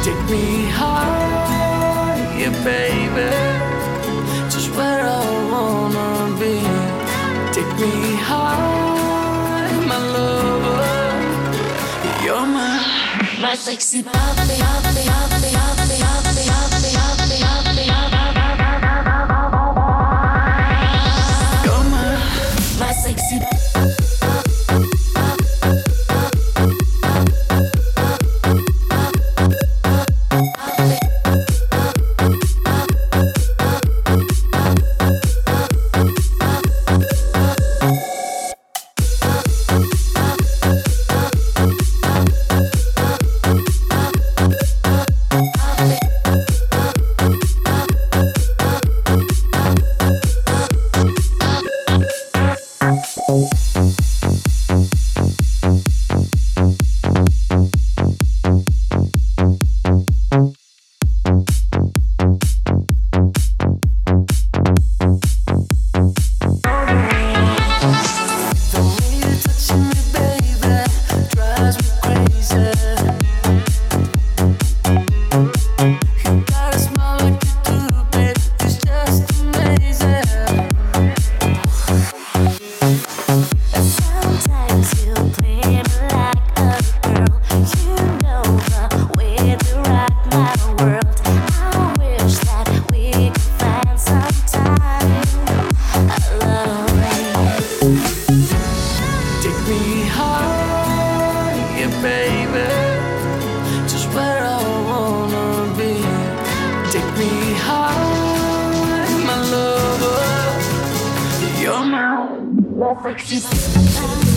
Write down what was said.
Take me higher, baby, just where I wanna be. Take me high, my lover, you're my sexy puppy, puppy, puppy, puppy, puppy, puppy, puppy, puppy, you're my sexy. Baby, just where I wanna be. Take me high, my lover, you're my sexy.